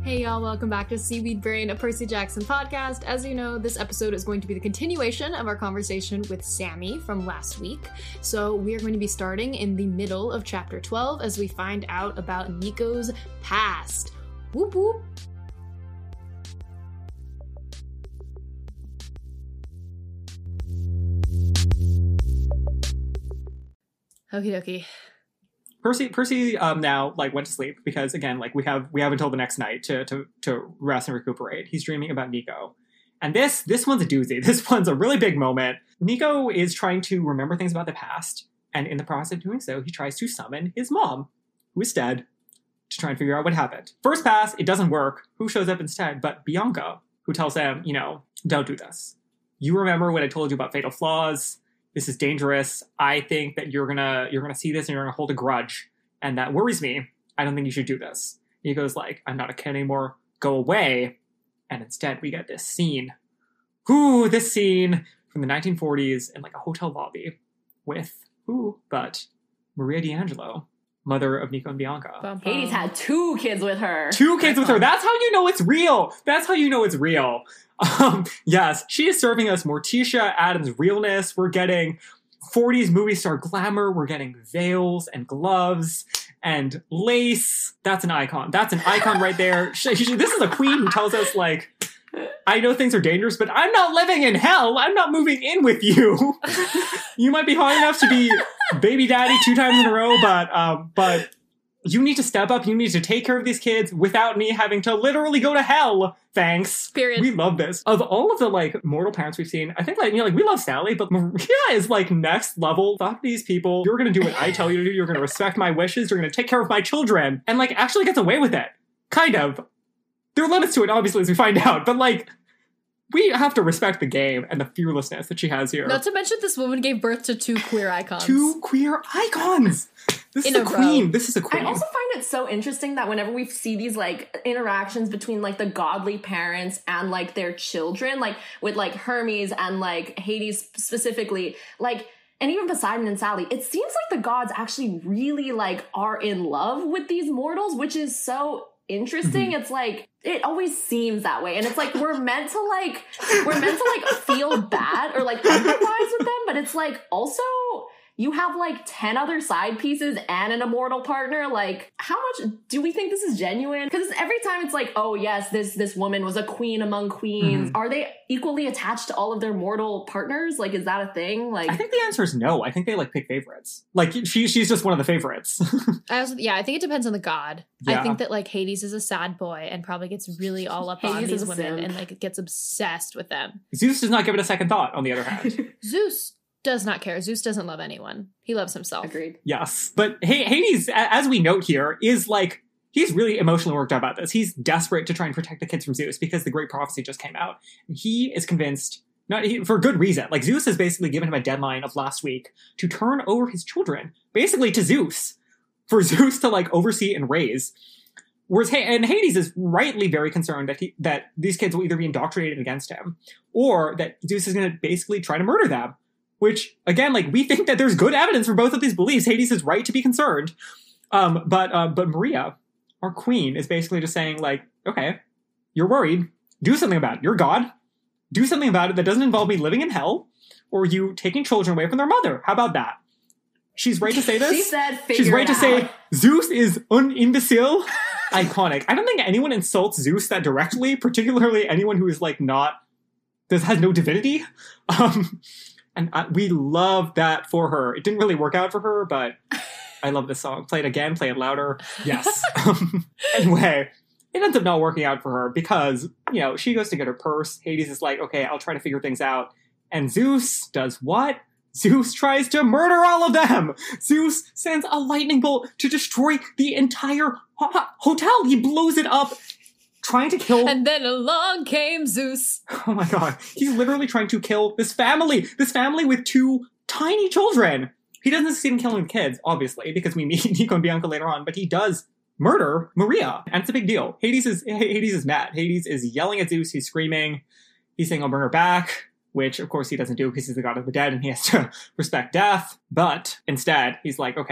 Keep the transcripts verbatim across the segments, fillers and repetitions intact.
Hey y'all, welcome back to Seaweed Brain, a Percy Jackson podcast. As you know, this episode is going to be the continuation of our conversation with Sammy from last week. So we are going to be starting in the middle of chapter twelve as we find out about Nico's past. Whoop whoop! Okie dokie. Percy, Percy, um, now like went to sleep because again, like we have we have until the next night to to to rest and recuperate. He's dreaming about Nico, and this this one's a doozy. This one's a really big moment. Nico is trying to remember things about the past, and in the process of doing so, he tries to summon his mom, who is dead, to try and figure out what happened. First pass, it doesn't work. Who shows up instead? But Bianca, who tells him, you know, don't do this. You remember what I told you about fatal flaws. This is dangerous. I think that you're gonna you're gonna see this and you're gonna hold a grudge, and that worries me. I don't think you should do this. He goes like, I'm not a kid anymore. Go away. And instead, we get this scene. Ooh, this scene from the nineteen forties in like a hotel lobby with who but Maria D'Angelo, mother of Nico and Bianca. Bum, bum. Hades had two kids with her. Two kids with her. That's how you know it's real. That's how you know it's real. Um, yes, she is serving us Morticia Addams realness. We're getting forties movie star glamour. We're getting veils and gloves and lace. That's an icon. That's an icon right there. She, she, this is a queen who tells us, like, I know things are dangerous, but I'm not living in hell. I'm not moving in with you. You might be hot enough to be baby daddy two times in a row, but um, but you need to step up. You need to take care of these kids without me having to literally go to hell. Thanks. Period. We love this. Of all of the, like, mortal parents we've seen, I think, like, you know, like, we love Sally, but Maria is, like, next level. Fuck these people. You're gonna do what I tell you to do. You're gonna respect my wishes. You're gonna take care of my children. And, like, actually gets away with it. Kind of. There are limits to it, obviously, as we find out. But, like, we have to respect the game and the fearlessness that she has here. Not to mention this woman gave birth to two queer icons. Two queer icons! This In is a, a queen. row. This is a queen. I also find it so interesting that whenever we see these, like, interactions between, like, the godly parents and, like, their children, like, with, like, Hermes and, like, Hades specifically, like, and even Poseidon and Sally, it seems like the gods actually really, like, are in love with these mortals, which is so interesting. Mm-hmm. It's like, it always seems that way. And it's like, we're meant to, like, we're meant to, like, feel bad or, like, empathize with them, but it's like, also, you have, like, ten other side pieces and an immortal partner. Like, how much do we think this is genuine? Because every time it's like, oh, yes, this this woman was a queen among queens. Mm-hmm. Are they equally attached to all of their mortal partners? Like, is that a thing? Like, I think the answer is no. I think they, like, pick favorites. Like, she she's just one of the favorites. I also, yeah, I think it depends on the god. Yeah. I think that, like, Hades is a sad boy and probably gets really all up on Hades these is a women simp. and, like, gets obsessed with them. Zeus does not give it a second thought, on the other hand. Zeus does not care. Zeus doesn't love anyone. He loves himself. Agreed. Yes. But H- Hades, a- as we note here, is, like, he's really emotionally worked out about this. He's desperate to try and protect the kids from Zeus because the Great Prophecy just came out. And he is convinced, not he, for good reason. Like, Zeus has basically given him a deadline of last week to turn over his children, basically to Zeus, for Zeus to, like, oversee and raise. Whereas, and Hades is rightly very concerned that he, that these kids will either be indoctrinated against him or that Zeus is going to basically try to murder them. Which, again, like, we think that there's good evidence for both of these beliefs. Hades is right to be concerned. Um, but uh, but Maria, our queen, is basically just saying, like, okay, you're worried. Do something about it. You're God. Do something about it that doesn't involve me living in hell or you taking children away from their mother. How about that? She's right to say this. She said, figure She's right it to out. say, Zeus is un imbecile. Iconic. I don't think anyone insults Zeus that directly, particularly anyone who is, like, not, this has no divinity. Um... And I, we love that for her. It didn't really work out for her, but I love this song. Play it again, play it louder. Yes. um, anyway, it ends up not working out for her because, you know, she goes to get her purse. Hades is like, okay, I'll try to figure things out. And Zeus does what? Zeus tries to murder all of them. Zeus sends a lightning bolt to destroy the entire ho- hotel. He blows it up. Trying to kill... And then along came Zeus. Oh my god. He's literally trying to kill this family. This family with two tiny children. He doesn't succeed in killing the kids, obviously, because we meet Nico and Bianca later on, but he does murder Maria. And it's a big deal. Hades is Hades is mad. Hades is yelling at Zeus. He's screaming. He's saying, I'll bring her back. Which, of course, he doesn't do because he's the god of the dead and he has to respect death. But instead, he's like, okay,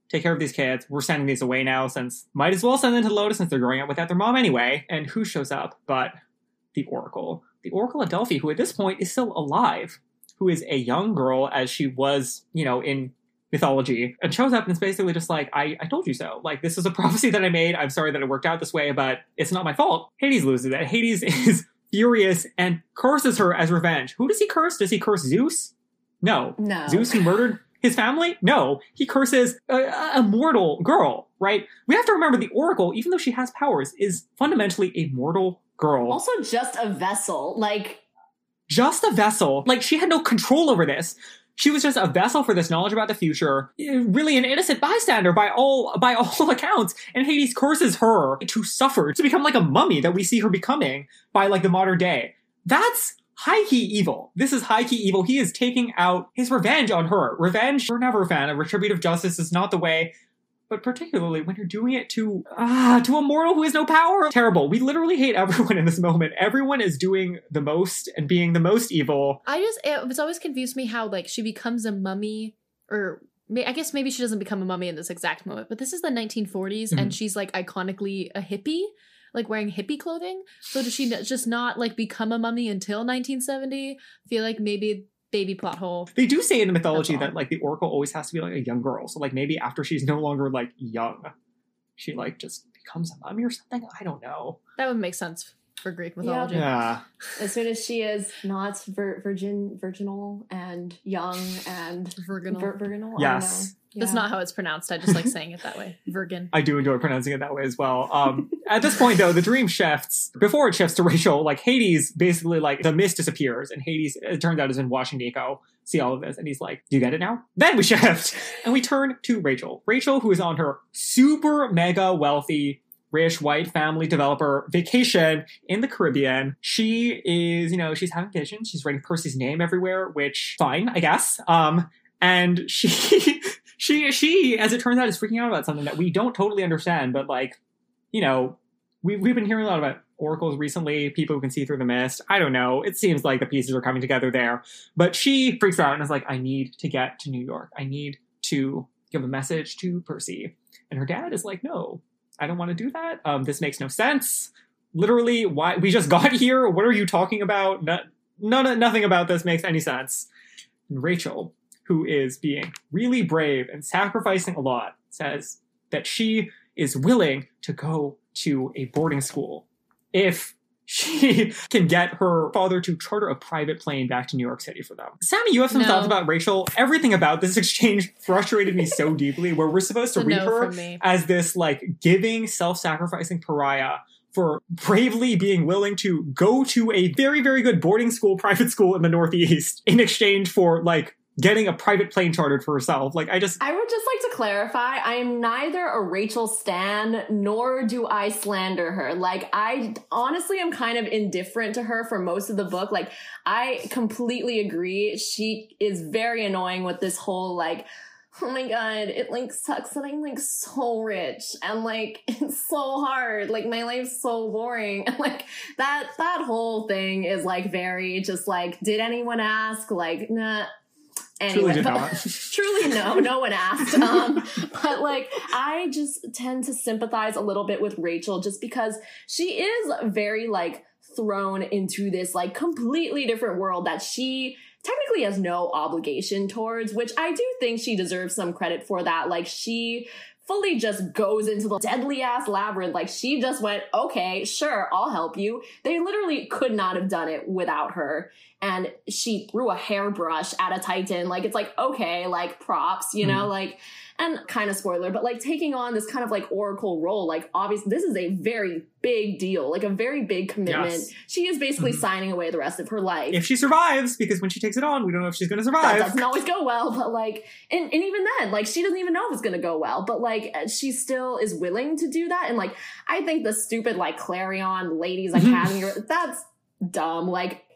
take care of these kids. We're sending these away now since might as well send them to Lotus since they're growing up without their mom anyway. And who shows up but the Oracle? The Oracle of Delphi, who at this point is still alive, who is a young girl as she was, you know, in mythology, and shows up and is basically just like, I, I told you so. Like, this is a prophecy that I made. I'm sorry that it worked out this way, but it's not my fault. Hades loses it. Hades is furious and curses her as revenge. Who does he curse? Does he curse Zeus? No. No. Zeus who murdered his family? No. He curses a, a mortal girl, right? We have to remember the Oracle, even though she has powers, is fundamentally a mortal girl. Also just a vessel. Like, just a vessel. Like, she had no control over this. She was just a vessel for this knowledge about the future. Really an innocent bystander by all by all accounts. And Hades curses her to suffer, to become like a mummy that we see her becoming by like the modern day. That's high-key evil. This is high-key evil. He is taking out his revenge on her. Revenge, we're never a fan of. Retributive justice is not the way. But particularly when you're doing it to ah to a mortal who has no power. Terrible. We literally hate everyone in this moment. Everyone is doing the most and being the most evil. I just, it's always confused me how, like, she becomes a mummy, or I guess maybe she doesn't become a mummy in this exact moment, but this is the nineteen forties, mm-hmm. and she's, like, iconically a hippie, like, wearing hippie clothing. So does she just not, like, become a mummy until nineteen seventy? I feel like maybe... baby plot hole. They do say in the mythology that, like, the Oracle always has to be, like, a young girl. So, like, maybe after she's no longer, like, young, she, like, just becomes a mummy or something? I don't know. That would make sense for Greek mythology. Yeah. As soon as she is not vir- virgin, virginal and young and... Virginal. Vir- virginal? Yes. Yeah. That's not how it's pronounced. I just like saying it that way. Virgin. I do enjoy pronouncing it that way as well. Um, at this point, though, the dream shifts. Before it shifts to Rachel, like, Hades, basically, like, the mist disappears, and Hades, it turns out, has been watching Nico see all of this, and he's like, do you get it now? Then we shift, and we turn to Rachel. Rachel, who is on her super mega wealthy, rich, white family developer vacation in the Caribbean. She is, you know, she's having visions. She's writing Percy's name everywhere, which, fine, I guess. Um, and she... She, she, as it turns out, is freaking out about something that we don't totally understand, but, like, you know, we, we've been hearing a lot about oracles recently, people who can see through the mist. I don't know. It seems like the pieces are coming together there. But she freaks out and is like, I need to get to New York. I need to give a message to Percy. And her dad is like, no, I don't want to do that. Um, this makes no sense. Literally, why? We just got here. What are you talking about? No, none, nothing about this makes any sense. And Rachel, who is being really brave and sacrificing a lot, says that she is willing to go to a boarding school if she can get her father to charter a private plane back to New York City for them. Sammy, you have some no. thoughts about Rachel. Everything about this exchange frustrated me so deeply, where we're supposed to it's read no her as this, like, giving, self-sacrificing pariah for bravely being willing to go to a very, very good boarding school, private school in the Northeast in exchange for, like, getting a private plane chartered for herself. Like, I just... I would just like to clarify, I am neither a Rachel stan, nor do I slander her. Like, I honestly am kind of indifferent to her for most of the book. Like, I completely agree. She is very annoying with this whole, like, oh my god, it, like, sucks that I'm, like, so rich. And, like, it's so hard. Like, my life's so boring. And, like, that, that whole thing is, like, very just, like, did anyone ask? Like, nah. Anyway, truly did but, not. truly no, no one asked. Um, but like, I just tend to sympathize a little bit with Rachel just because she is very like thrown into this like completely different world that she technically has no obligation towards, which I do think she deserves some credit for that. Like she fully just goes into the deadly ass labyrinth. Like she just went, okay, sure, I'll help you. They literally could not have done it without her. And she threw a hairbrush at a Titan. Like, it's like, okay, like props, you know, mm. like, and kind of spoiler, but like taking on this kind of like oracle role, like obviously this is a very big deal, like a very big commitment. Yes. She is basically mm-hmm. signing away the rest of her life. If she survives, because when she takes it on, we don't know if she's going to survive. That doesn't always go well, but like, and, and even then, like she doesn't even know if it's going to go well, but like she still is willing to do that. And like, I think the stupid like Clarion Ladies Academy, that's dumb. Like,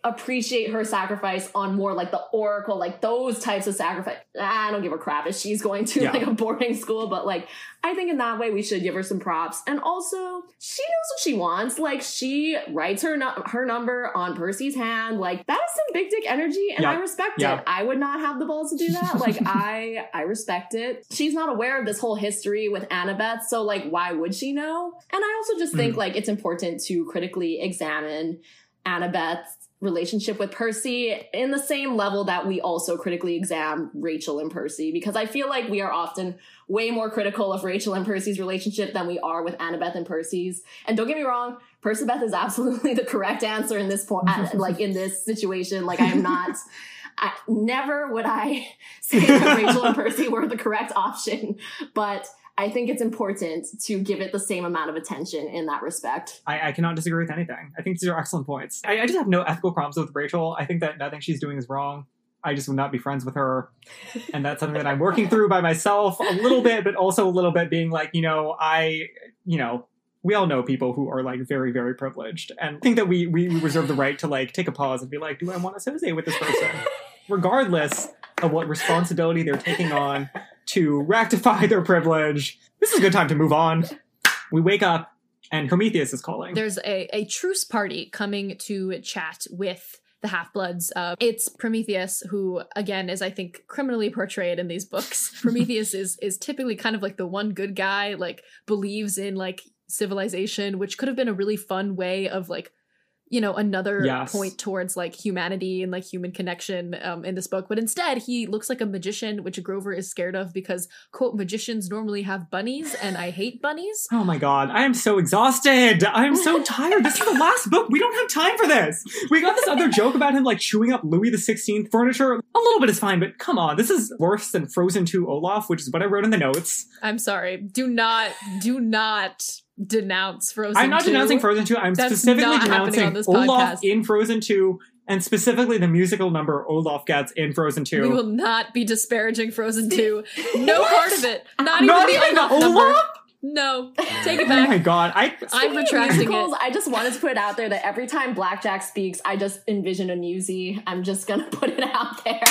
appreciate her sacrifice on more like the Oracle, like those types of sacrifice. I don't give a crap if she's going to yeah. like a boarding school, but like I think in that way we should give her some props. And also, she knows what she wants. Like, she writes her no- her number on Percy's hand. Like, that is some big dick energy, and yep. I respect yep. it. I would not have the balls to do that. Like, I I respect it. She's not aware of this whole history with Annabeth, so like, why would she know? And I also just think mm. like it's important to critically examine Annabeth's relationship with Percy in the same level that we also critically examine Rachel and Percy, because I feel like we are often way more critical of Rachel and Percy's relationship than we are with Annabeth and Percy's. And don't get me wrong, Percabeth is absolutely the correct answer in this point, like in this situation. Like, I am not, I, never would I say that Rachel and Percy were the correct option, but I think it's important to give it the same amount of attention in that respect. I, I cannot disagree with anything. I think these are excellent points. I, I just have no ethical problems with Rachel. I think that nothing she's doing is wrong. I just would not be friends with her. And that's something that I'm working through by myself a little bit, but also a little bit being like, you know, I, you know, we all know people who are like very, very privileged. And I think that we, we reserve the right to like take a pause and be like, do I want to associate with this person? Regardless of what responsibility they're taking on to rectify their privilege. This is a good time to move on. We wake up and Prometheus is calling. There's a, a truce party coming to chat with the Half-Bloods. Uh, it's Prometheus, who, again, is, I think, criminally portrayed in these books. Prometheus is is typically kind of like the one good guy, like, believes in, like, civilization, which could have been a really fun way of, like, you know, another yes. point towards like humanity and like human connection um, in this book. But instead, he looks like a magician, which Grover is scared of because, quote, magicians normally have bunnies and I hate bunnies. Oh my God. I am so exhausted. I'm so tired. This is the last book. We don't have time for this. We got this other joke about him like chewing up Louis the sixteenth furniture. A little bit is fine, but come on. This is worse than Frozen two Olaf, which is what I wrote in the notes. I'm sorry. Do not, do not... denounce Frozen I'm not two. denouncing Frozen two. I'm That's specifically denouncing Olaf podcast. in Frozen two, and specifically the musical number Olaf gets in Frozen two. We will not be disparaging Frozen two. No part of it. Not, not even even the Olaf, Olaf number. No. Take it back. Oh my God. I, I'm retracting musicals, it. I just wanted to put it out there that every time Blackjack speaks, I just envision a newsie. I'm just going to put it out there.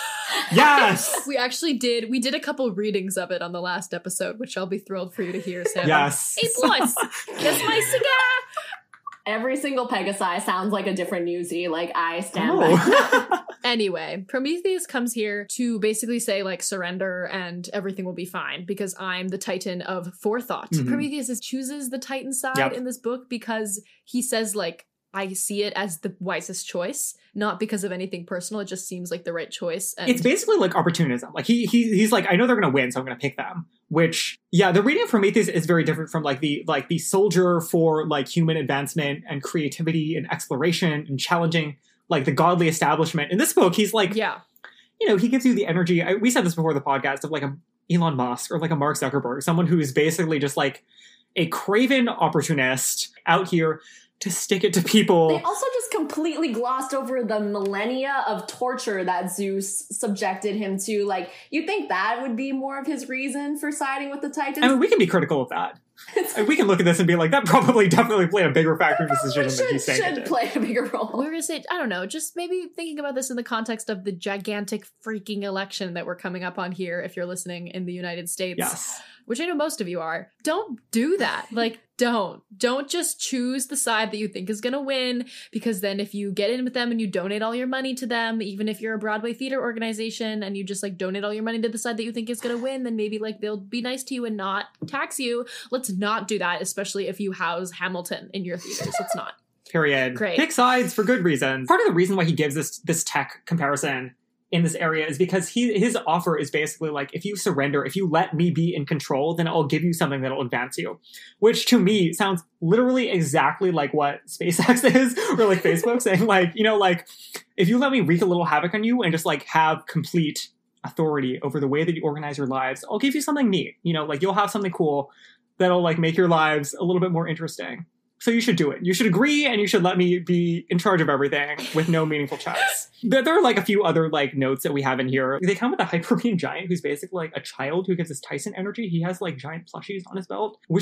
Yes! We actually did. We did a couple readings of it on the last episode, which I'll be thrilled for you to hear, Sam. Yes. A plus. Kiss my cigar. Every single Pegasi sounds like a different newsie. Like, I stand oh. by. Anyway, Prometheus comes here to basically say, like, surrender and everything will be fine because I'm the Titan of forethought. Mm-hmm. Prometheus is, chooses the Titan side yep. in this book because he says, like, I see it as the wisest choice, not because of anything personal. It just seems like the right choice. And it's basically like opportunism. Like he, he he's like, I know they're going to win, so I'm going to pick them. Which, yeah, the reading of Prometheus is very different from like the like the soldier for like human advancement and creativity and exploration and challenging like the godly establishment. In this book, he's like, yeah, you know, he gives you the energy. I, we said this before the podcast of like a Elon Musk or like a Mark Zuckerberg, someone who is basically just like a craven opportunist out here to stick it to people. They also just completely glossed over the millennia of torture that Zeus subjected him to. Like, you think that would be more of his reason for siding with the Titans? I mean, we can be critical of that. We can look at this and be like, that probably definitely played a bigger factor in this decision should, than he's saying should it play a bigger role. Where is it? I don't know. Just maybe thinking about this in the context of the gigantic freaking election that we're coming up on here, if you're listening in the United States. Yes. Which I know most of you are. Don't do that. Like, don't. Don't just choose the side that you think is going to win, because then if you get in with them and you donate all your money to them, even if you're a Broadway theater organization and you just like donate all your money to the side that you think is going to win, then maybe like they'll be nice to you and not tax you. Let's not do that, especially if you house Hamilton in your theaters. Let's not. Period. Great. Pick sides for good reasons. Part of the reason why he gives this this tech comparison in this area is because he his offer is basically like, if you surrender, if you let me be in control, then I'll give you something that'll advance you. Which to me sounds literally exactly like what SpaceX is, or like Facebook saying like, you know, like, if you let me wreak a little havoc on you and just like have complete authority over the way that you organize your lives, I'll give you something neat. You know, like you'll have something cool that'll like make your lives a little bit more interesting. So you should do it. You should agree, and you should let me be in charge of everything with no meaningful checks. There, there are like a few other like notes that we have in here. They come with a Hyperbeam giant who's basically like a child who gives us Tyson energy. He has like giant plushies on his belt, which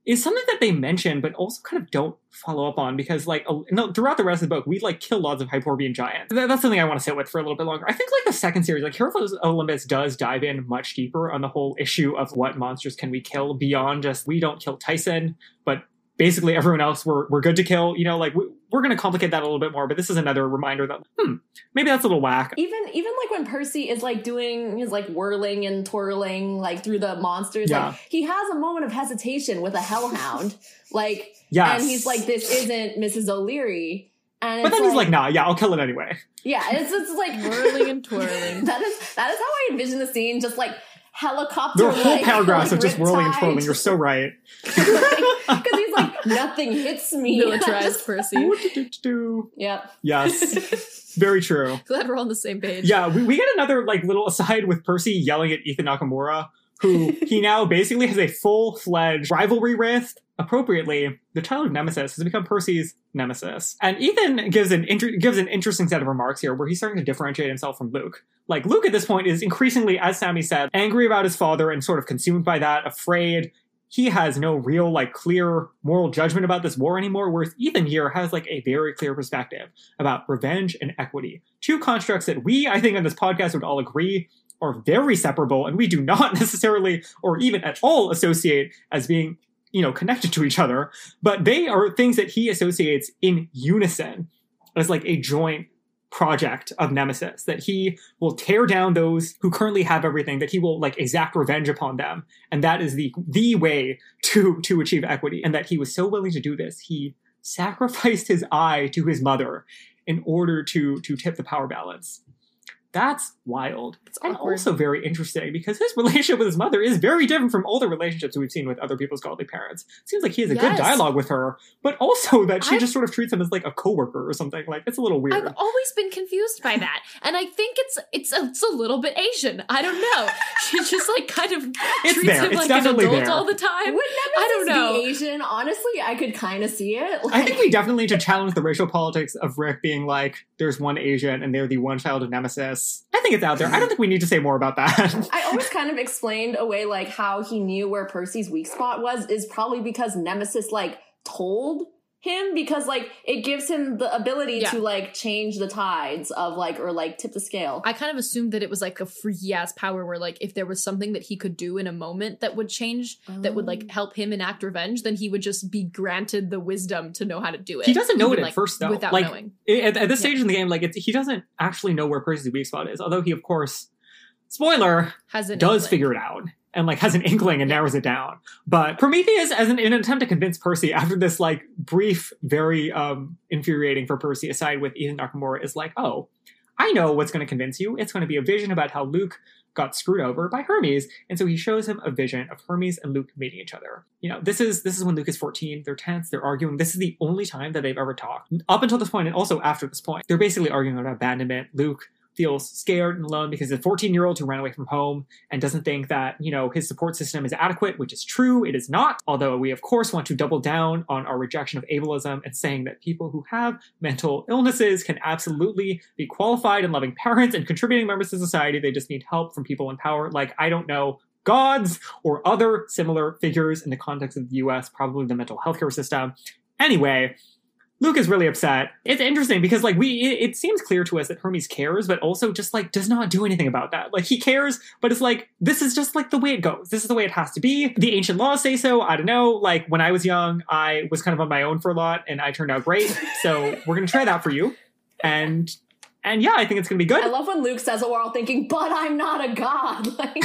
is something that they mention, but also kind of don't follow up on because, like, no, throughout the rest of the book, we like kill lots of Hyperborean giants. That, that's something I want to sit with for a little bit longer. I think, like, the second series, like, Hero of Olympus does dive in much deeper on the whole issue of what monsters can we kill beyond just we don't kill Tyson, but basically everyone else we're we're good to kill. You know, like we, we're going to complicate that a little bit more, but this is another reminder that hmm, maybe that's a little whack. Even even like when Percy is like doing his like whirling and twirling like through the monsters, yeah. like he has a moment of hesitation with a hellhound, like, yes. and he's like, "This isn't Missus O'Leary." And but it's then like, he's like, "Nah, yeah, I'll kill it anyway." Yeah, it's it's like whirling and twirling. That is that is how I envision the scene, just like helicopter. There are whole like, paragraphs like, of just whirling and twirling. just, You're so right. Because he's like, nothing hits me. Militarized Percy. Yep. Yes. Very true. Glad we're on the same page. Yeah, we, we get another like little aside with Percy yelling at Ethan Nakamura, who he now basically has a full-fledged rivalry with. Appropriately, the child of Nemesis has become Percy's nemesis. And Ethan gives an inter- gives an interesting set of remarks here where he's starting to differentiate himself from Luke. Like, Luke at this point is increasingly, as Sammy said, angry about his father and sort of consumed by that, afraid. He has no real, like, clear moral judgment about this war anymore, whereas Ethan here has, like, a very clear perspective about revenge and equity. Two constructs that we, I think, on this podcast would all agree are very separable, and we do not necessarily or even at all associate as being, you know, connected to each other, but they are things that he associates in unison as, like, a joint project of Nemesis, that he will tear down those who currently have everything, that he will like exact revenge upon them, and that is the the way to to achieve equity, and that he was so willing to do this, he sacrificed his eye to his mother in order to to tip the power balance. That's wild. It's and awkward. Also very interesting because his relationship with his mother is very different from all the relationships we've seen with other people's godly parents. It seems like he has a Yes. good dialogue with her, but also that she I've- just sort of treats him as like a coworker or something. Like, it's a little weird. I've always been confused by that, and I think it's it's a, it's a little bit Asian. I don't know. She just like kind of It's treats there. him It's like an definitely adult there. all the time. Would I don't Nemesis know. be Asian? Honestly, I could kind of see it. I think we definitely need to challenge the racial politics of Rick being like, there's one Asian and they're the one child of Nemesis. I think it's out there. I don't think we need to say more about that. I always kind of explained away like how he knew where Percy's weak spot was is probably because Nemesis like told him, because like it gives him the ability Yeah. to like change the tides of like or like tip the scale. I kind of assumed that it was like a freaky ass power where like if there was something that he could do in a moment that would change, that would like Um. help him enact revenge, then he would just be granted the wisdom to know how to do it. He doesn't know even, it at like, first, though. without Like, knowing. At, at this stage in the game, like it's, he doesn't actually know where Percy's weak spot is, although he, of course, spoiler, Has an does inkling. figure it out and like has an inkling and narrows it down. But Prometheus, as an, in an attempt to convince Percy after this like brief, very um infuriating for Percy aside with Ethan Nakamura, is like, oh, I know what's going to convince you. It's going to be a vision about how Luke got screwed over by Hermes, and so he shows him a vision of Hermes and Luke meeting each other. You know, this is this is when Luke is fourteen. They're tense. They're arguing. This is the only time that they've ever talked up until this point, and also after this point. They're basically arguing about abandonment. Luke feels scared and alone because he's a fourteen-year-old who ran away from home and doesn't think that, you know, his support system is adequate, which is true. It is not. Although we, of course, want to double down on our rejection of ableism and saying that people who have mental illnesses can absolutely be qualified and loving parents and contributing members to society. They just need help from people in power, like, I don't know, gods or other similar figures in the context of the U S, probably the mental health care system. Anyway, Luke is really upset. It's interesting because, like, we, it, it seems clear to us that Hermes cares, but also just, like, does not do anything about that. Like, he cares, but it's like, this is just, like, the way it goes. This is the way it has to be. The ancient laws say so. I don't know. Like, when I was young, I was kind of on my own for a lot, and I turned out great. So we're going to try that for you. And, and yeah, I think it's going to be good. I love when Luke says it, we're all thinking, but I'm not a god. Like,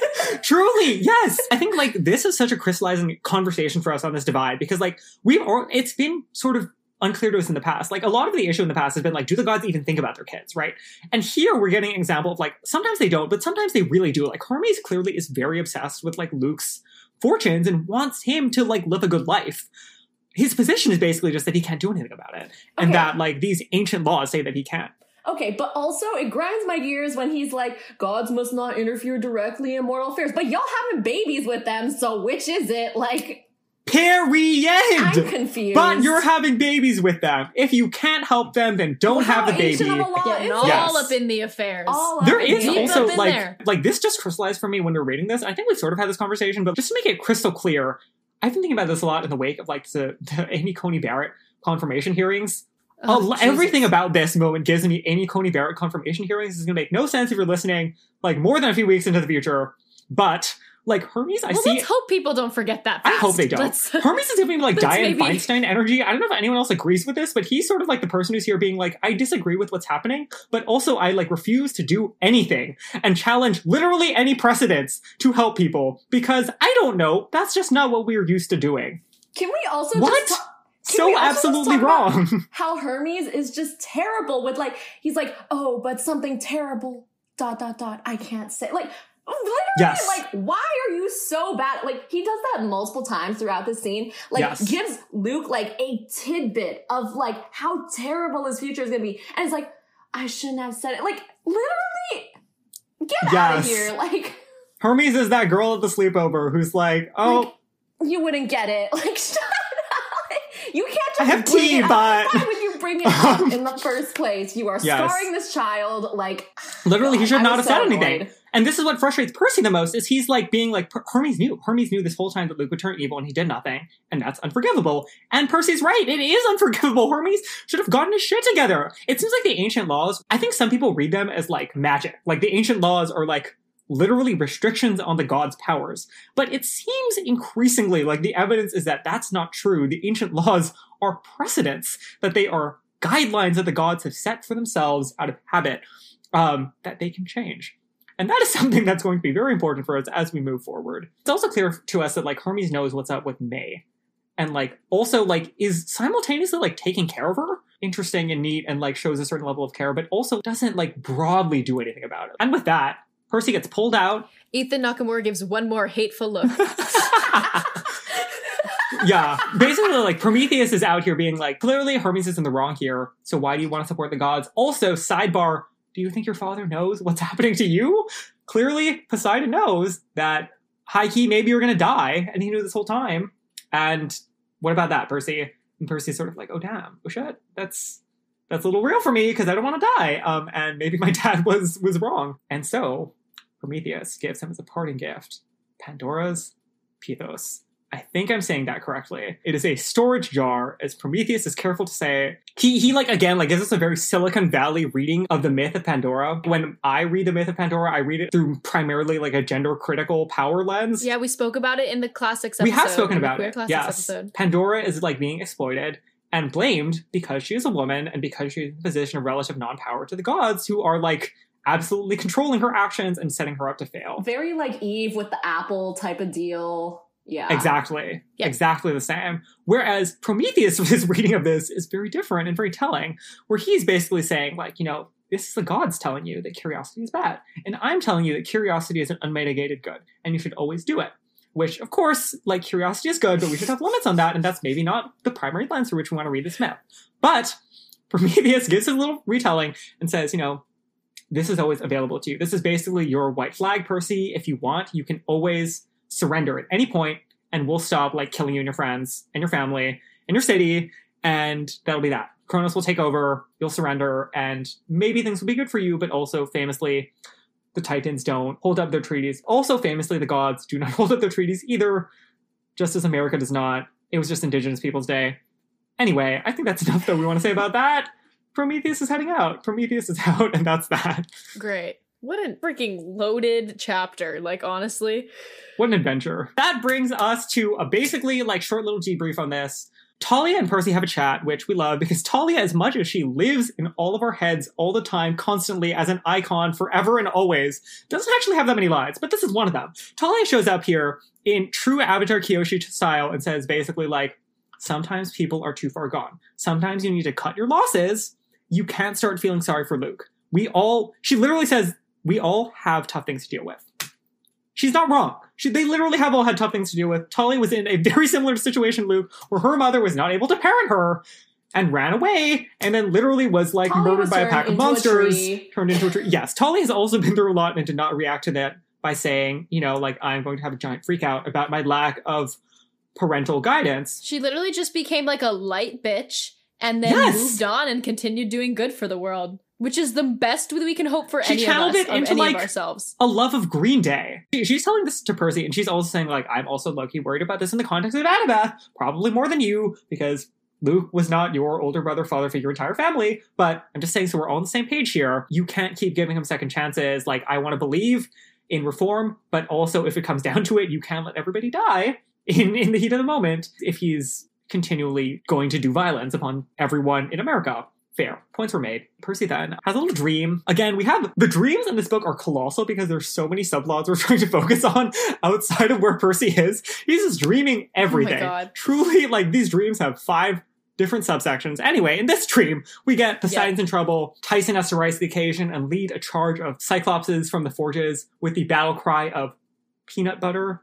Truly, yes. I think, like, this is such a crystallizing conversation for us on this divide because, like, we've, or, it's been sort of unclear to us in the past. Like, a lot of the issue in the past has been like, do the gods even think about their kids, right? And here we're getting an example of like, sometimes they don't, but sometimes they really do. Like, Hermes clearly is very obsessed with like Luke's fortunes and wants him to like live a good life. His position is basically just that he can't do anything about it. And Okay. that like these ancient laws say that he can. okay, but also it grinds my gears when he's like, gods must not interfere directly in mortal affairs, but y'all having babies with them, so which is it? Like, Period! I'm confused. But you're having babies with them. If you can't help them, then don't Well, have the how baby. ancient of a law Getting is all it? Yes. up in the affairs. All up There in is the- Deep also up in like there. like this just crystallized for me when we we're reading this. I think we sort of had this conversation, but just to make it crystal clear, I've been thinking about this a lot in the wake of like the, the Amy Coney Barrett confirmation hearings. Oh, uh, everything about this moment gives me Amy Coney Barrett confirmation hearings. This is going to make no sense if you're listening like more than a few weeks into the future. But like Hermes, I well, see. Let's hope people don't forget that. Fast. I hope they don't. Let's, Hermes is giving me like Dianne maybe... Feinstein energy. I don't know if anyone else agrees with this, but he's sort of like the person who's here being like, I disagree with what's happening, but also I like refuse to do anything and challenge literally any precedents to help people because I don't know. That's just not what we're used to doing. Can we also what? just ta- so absolutely wrong. How Hermes is just terrible with like, he's like, oh, but something terrible, dot, dot, dot, I can't say. Like, literally, yes. like, why are you so bad? Like, he does that multiple times throughout the scene. Like, yes. gives Luke, like, a tidbit of, like, how terrible his future is gonna be. And it's like, I shouldn't have said it. Like, literally, get yes. out of here. Like, Hermes is that girl at the sleepover who's like, oh. Like, you wouldn't get it. Like, shut up. You can't just I have bring tea, it but... up. Why would you bring it up in the first place? You are yes. scarring this child. Like, literally, he should I not have so said annoyed. anything. And this is what frustrates Percy the most, is he's like being like, Hermes knew. Hermes knew this whole time that Luke would turn evil and he did nothing. And that's unforgivable. And Percy's right. It is unforgivable. Hermes should have gotten his shit together. It seems like the ancient laws, I think some people read them as like magic. Like the ancient laws are like literally restrictions on the gods' powers. But it seems increasingly like the evidence is that that's not true. The ancient laws are precedents, that they are guidelines that the gods have set for themselves out of habit, um, that they can change. And that is something that's going to be very important for us as we move forward. It's also clear to us that like Hermes knows what's up with May. And like also like is simultaneously like taking care of her. Interesting and neat and like shows a certain level of care, but also doesn't like broadly do anything about it. And with that, Percy gets pulled out. Ethan Nakamura gives one more hateful look. Yeah, basically, like, Prometheus is out here being like, clearly Hermes is in the wrong here, so why do you want to support the gods? Also, sidebar, do you think your father knows what's happening to you? Clearly, Poseidon knows that, high-key, maybe you're gonna die, and he knew this whole time. And what about that, Percy? And Percy's sort of like, oh, damn, oh, shit, that's... that's a little real for me, because I don't want to die, um, and maybe my dad was was wrong. And so, Prometheus gives him as a parting gift Pandora's Pythos. I think I'm saying that correctly. It is a storage jar, as Prometheus is careful to say. He, he like, again, like, gives us a very Silicon Valley reading of the myth of Pandora. When I read the myth of Pandora, I read it through primarily, like, a gender-critical power lens. Yeah, we spoke about it in the classics episode. We have spoken about Queer it, Classics yes. episode. Pandora is, like, being exploited and blamed because she is a woman and because she's in a position of relative non-power to the gods, who are, like, absolutely controlling her actions and setting her up to fail. Very, like, Eve with the apple type of deal. Yeah. Exactly. Yeah. Exactly the same. Whereas Prometheus, his reading of this is very different and very telling, where he's basically saying, like, you know, this is the gods telling you that curiosity is bad. And I'm telling you that curiosity is an unmitigated good, and you should always do it. Which, of course, like, curiosity is good, but we should have limits on that, and that's maybe not the primary lens through which we want to read this myth. But Prometheus gives his little retelling and says, you know, this is always available to you. This is basically your white flag, Percy. If you want, you can always surrender at any point, and we'll stop, like, killing you and your friends and your family and your city, and that'll be that. Kronos will take over, you'll surrender, and maybe things will be good for you, but also, famously, the Titans don't hold up their treaties. Also, famously, the gods do not hold up their treaties either, just as America does not. It was just Indigenous Peoples' Day. Anyway, I think that's enough that we want to say about that. Prometheus is heading out. Prometheus is out, and that's that. Great. What a freaking loaded chapter, like, honestly. What an adventure. That brings us to a basically, like, short little debrief on this. Talia and Percy have a chat, which we love, because Talia, as much as she lives in all of our heads all the time, constantly, as an icon, forever and always, doesn't actually have that many lines, but this is one of them. Talia shows up here in true Avatar Kyoshi style and says basically, like, sometimes people are too far gone. Sometimes you need to cut your losses. You can't start feeling sorry for Luke. We all, she literally says, we all have tough things to deal with. She's not wrong. She, they literally have all had tough things to deal with. Talia was in a very similar situation, Luke, where her mother was not able to parent her and ran away, and then literally was, like, Talia murdered was by a pack of monsters. A turned into a tree. Yes, Talia has also been through a lot and did not react to that by saying, you know, like, I'm going to have a giant freak out about my lack of parental guidance. She literally just became, like, a light bitch and then yes. moved on and continued doing good for the world. Which is the best that we can hope for She any of channeled us, it of into, any like, of ourselves. a love of Green Day. She- She's telling this to Percy, and she's also saying, like, I'm also low-key worried about this in the context of Annabeth, probably more than you, because Luke was not your older brother, father figure, entire family, but I'm just saying, so we're all on the same page here. You can't keep giving him second chances. Like, I want to believe in reform, but also if it comes down to it, you can't let everybody die in, in the heat of the moment if he's continually going to do violence upon everyone in America. Fair. Points were made. Percy then has a little dream. Again, we have the dreams in this book are colossal because there's so many subplots we're trying to focus on outside of where Percy is. He's just dreaming everything. Oh my God. Truly, like, these dreams have five different subsections. Anyway, in this dream, we get Poseidon's in trouble. Tyson has to rise to the occasion and lead a charge of Cyclopses from the forges with the battle cry of peanut butter.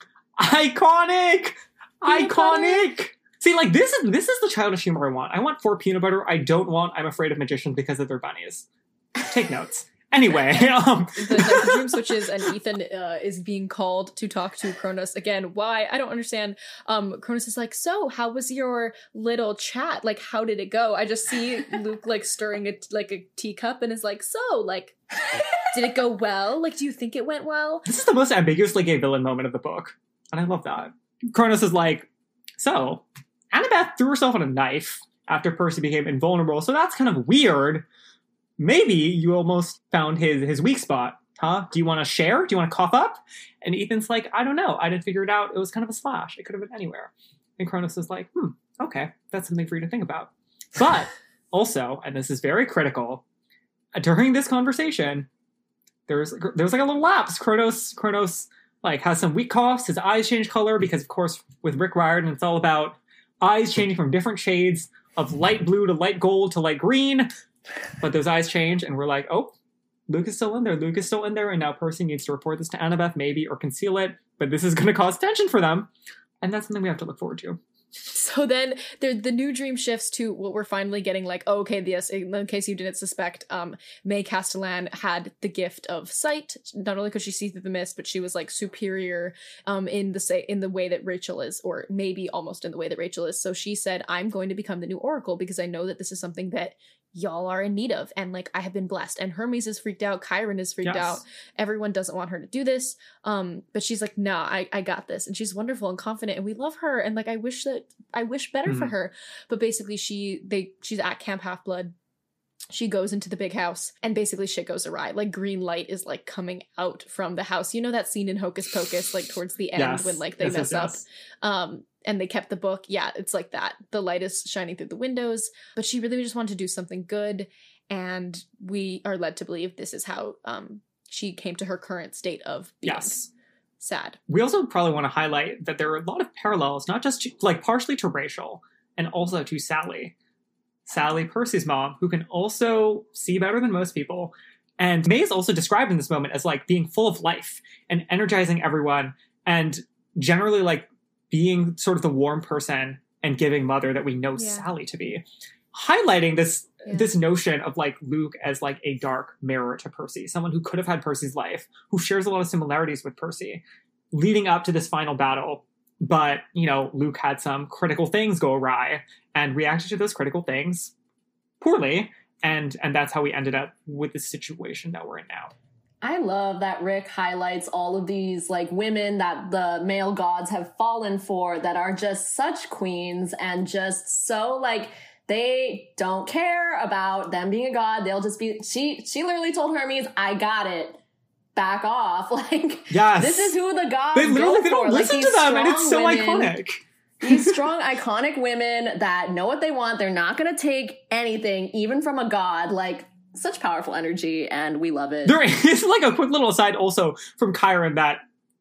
Iconic! Peanut Iconic! butter. See, like, this is this is the childish humor I want. I want for peanut butter. I don't want I'm afraid of magicians because of their bunnies. Take notes. Anyway, um, the, the dream switches and Ethan uh, is being called to talk to Cronus again. Why? I don't understand. Um, Cronus is like, so how was your little chat? Like, how did it go? I just see Luke like stirring a like a teacup and is like, so like, did it go well? Like, do you think it went well? this is the most ambiguously gay villain moment of the book, and I love that. Cronus is like, so Annabeth threw herself on a knife after Percy became invulnerable, so that's kind of weird. Maybe you almost found his his weak spot, huh? Do you want to share? Do you want to cough up? And Ethan's like, I don't know. I didn't figure it out. It was kind of a slash. It could have been anywhere. And Cronus is like, hmm, okay, that's something for you to think about. But also, and this is very critical, during this conversation, there's there's like a little lapse. Kronos, Kronos like has some weak coughs. His eyes change color because, of course, with Rick Riordan, it's all about eyes changing from different shades of light blue to light gold to light green. But those eyes change, and we're like, oh, Luke is still in there. Luke is still in there, and now Percy needs to report this to Annabeth, maybe, or conceal it. But this is going to cause tension for them, and that's something we have to look forward to. So then the the new dream shifts to what we're finally getting like, oh, okay, yes, in case you didn't suspect, um, May Castellan had the gift of sight. Not only could she see through the mist, but she was like superior um, in the say in the way that Rachel is, or maybe almost in the way that Rachel is. So she said, I'm going to become the new Oracle because I know that this is something that y'all are in need of, and like I have been blessed. And Hermes is freaked out, Chiron is freaked Yes. out, everyone doesn't want her to do this, um but she's like, nah, I, I got this. And she's wonderful and confident, and we love her, and like I wish that I wish better for Mhm. her. But basically she they she's at Camp Half-Blood. She goes into the big house, and basically shit goes awry. Like green light is like coming out from the house. You know that scene in Hocus Pocus, like towards the end Yes. when like they Yes, mess yes, up, yes. um and they kept the book. Yeah, it's like that. The light is shining through the windows, but she really just wanted to do something good, and we are led to believe this is how um she came to her current state of being Yes. sad. We also probably want to highlight that there are a lot of parallels, not just to, like partially to Rachel, and also to Sally. Sally, Percy's mom, who can also see better than most people. And May is also described in this moment as like being full of life and energizing everyone, and generally like being sort of the warm person and giving mother that we know Yeah. Sally to be. Highlighting this Yeah. this notion of like Luke as like a dark mirror to Percy, someone who could have had Percy's life, who shares a lot of similarities with Percy, leading up to this final battle. But, you know, Luke had some critical things go awry and reacted to those critical things poorly. And and that's how we ended up with the situation that we're in now. I love that Rick highlights all of these like women that the male gods have fallen for that are just such queens and just so like they don't care about them being a god. They'll just be she she literally told Hermes, I got it. Back off. Like Yes. this is who the gods They literally go they don't for. listen like, to these them, and it's so strong women- iconic. These strong, iconic women that know what they want. They're not going to take anything, even from a god. Like, such powerful energy, and we love it. There is like a quick little aside also from Chiron that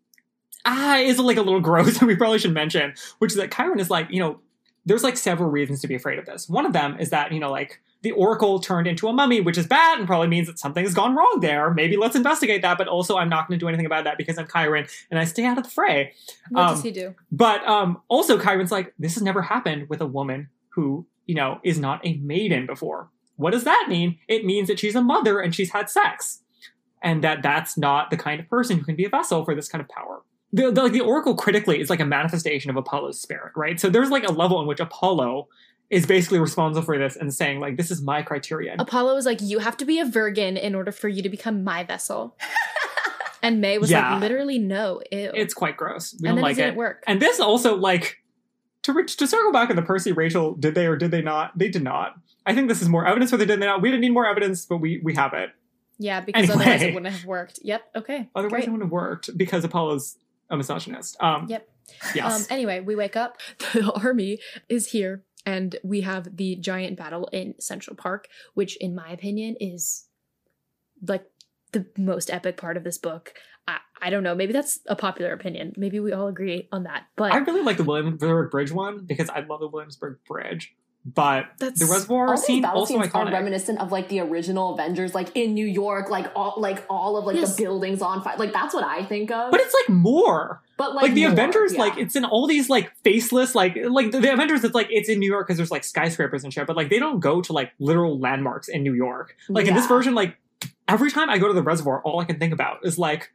ah is like a little gross and we probably should mention, which is that Chiron is like, you know, there's like several reasons to be afraid of this. One of them is that, you know, like the Oracle turned into a mummy, which is bad and probably means that something's gone wrong there. Maybe let's investigate that, but also I'm not going to do anything about that because I'm Chiron and I stay out of the fray. What Um, does he do? But um, also Chiron's like, this has never happened with a woman who, you know, is not a maiden before. What does that mean? It means that she's a mother and she's had sex. And that that's not the kind of person who can be a vessel for this kind of power. The, the, like the Oracle critically is like a manifestation of Apollo's spirit, right? So there's like a level in which Apollo is basically responsible for this and saying, like, this is my criterion. Apollo was like, you have to be a Virgin in order for you to become my vessel. And May was Yeah. like, literally, no, ew. It's quite gross. We and don't then like it didn't it. work. And this also, like, to reach, to circle back on the Percy, Rachel, did they or did they not? They did not. I think this is more evidence, or they did not. We didn't need more evidence, but we we have it. Yeah, because Anyway. otherwise it wouldn't have worked. Yep, okay. Otherwise, great. it wouldn't have worked because Apollo's a misogynist. Um, Yep. Yes. Um, anyway, we wake up. The army is here, and we have the giant battle in Central Park, which, in my opinion, is like the most epic part of this book. I, I don't know. Maybe that's a popular opinion. Maybe we all agree on that. But I really like the Williamsburg Bridge one because I love the Williamsburg Bridge. But That's- the reservoir All these scene battle also scenes are iconic. reminiscent of like the original Avengers, like in New York, like all like all of like Yes. the buildings on fire. Like that's what I think of. But it's like more. But like, Like, the more, Avengers, yeah. like it's in all these like faceless, like like the, the Avengers. It's like it's in New York because there's like skyscrapers and shit. But like they don't go to like literal landmarks in New York. Like in this Yeah. version, like every time I go to the reservoir, all I can think about is like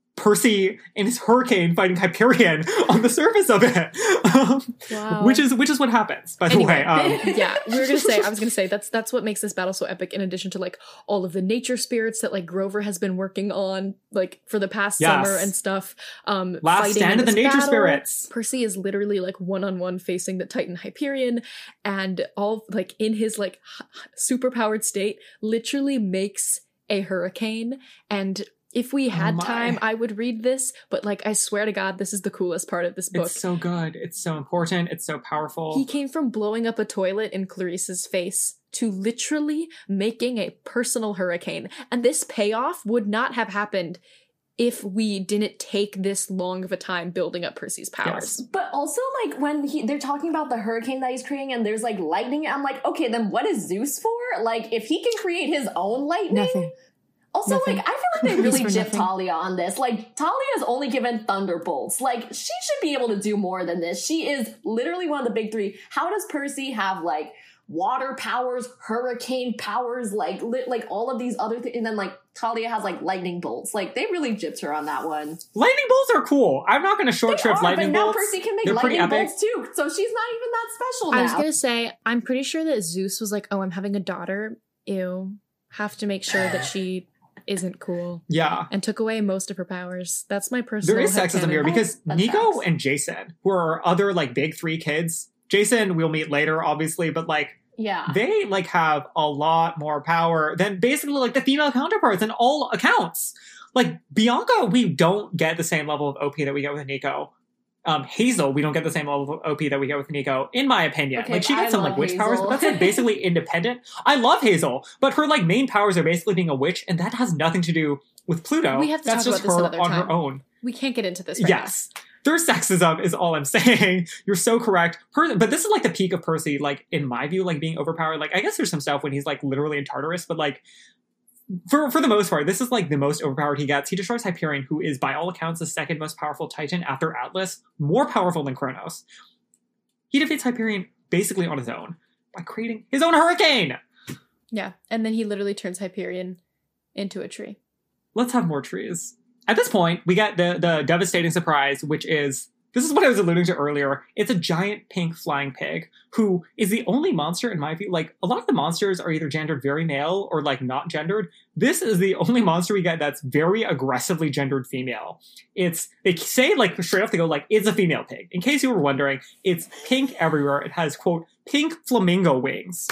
Percy and his hurricane fighting Hyperion on the surface of it, um, Wow. which is which is what happens. By the Anyway. way, um, yeah, we were gonna say. I was gonna say that's that's what makes this battle so epic. In addition to like all of the nature spirits that like Grover has been working on like for the past Yes. summer and stuff. Um, last fighting stand in of the this nature battle. spirits. Percy is literally like one on one facing the Titan Hyperion, and all like in his like super powered state, literally makes a hurricane. And if we had Oh my. time, I would read this. But like, I swear to God, this is the coolest part of this book. It's so good. It's so important. It's so powerful. He came from blowing up a toilet in Clarice's face to literally making a personal hurricane. And this payoff would not have happened if we didn't take this long of a time building up Percy's powers. Yes. But also, like, when he, they're talking about the hurricane that he's creating and there's, like, lightning, I'm like, okay, then what is Zeus for? Like, if he can create his own lightning? Nothing. Also, Nothing. like, I feel like they He's really for gypped nothing. Talia on this. Like, Talia is only given thunderbolts. Like, she should be able to do more than this. She is literally one of the big three. How does Percy have, like, water powers, hurricane powers, like, li- like all of these other things? And then, like, Talia has, like, lightning bolts. Like, they really gypped her on that one. Lightning bolts are cool. I'm not going to short They shrift are, lightning but now bolts. Percy can make They're pretty lightning epic. bolts, too. So she's not even that special now. I was gonna say, I'm pretty sure that Zeus was like, oh, I'm having a daughter. Ew. Have to make sure that she isn't cool. Yeah. And took away most of her powers. That's my personal There is sexism headcanon. here because That Nico tracks. and Jason, who are other like big three kids, Jason we'll meet later, obviously, but like Yeah. they like have a lot more power than basically like the female counterparts in all accounts. Like Bianca, we don't get the same level of O P that we get with Nico. Um, Hazel, we don't get the same level of O P that we get with Nico, in my opinion. Okay, like she I gets some love like witch Hazel. powers, but that's like basically independent. I love Hazel, but her like main powers are basically being a witch, and that has nothing to do with Pluto. We have to that's talk just about this her another on time. her own. We can't get into this right Yes. There's sexism is all I'm saying. You're so correct. Per- but this is like the peak of Percy, like in my view, like being overpowered. Like I guess there's some stuff when he's like literally in Tartarus, but like for for the most part, this is like the most overpowered he gets. He destroys Hyperion, who is by all accounts the second most powerful Titan after Atlas, more powerful than Kronos. He defeats Hyperion basically on his own by creating his own hurricane. now. Yeah. And then he literally turns Hyperion into a tree. Let's have more trees. At this point, we get the the devastating surprise, which is, this is what I was alluding to earlier. It's a giant pink flying pig who is the only monster, in my view. Like, a lot of the monsters are either gendered very male or, like, not gendered. This is the only monster we get that's very aggressively gendered female. It's, they say, like, straight off, they go, like, it's a female pig. In case you were wondering, it's pink everywhere. It has, quote, pink flamingo wings.